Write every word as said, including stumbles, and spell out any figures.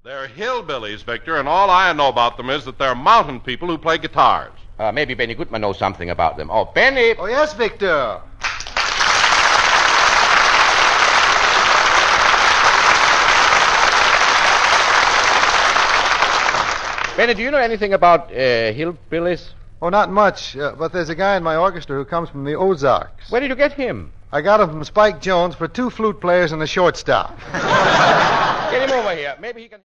They're hillbillies, Victor, and all I know about them is that they're mountain people who play guitars. Uh, maybe Benny Goodman knows something about them. Oh, Benny! Oh, yes, Victor. Benny, do you know anything about uh, hillbillies? Oh, not much, uh, but there's a guy in my orchestra who comes from the Ozarks. Where did you get him? I got him from Spike Jones for two flute players and a shortstop. Get him over here. Maybe he can...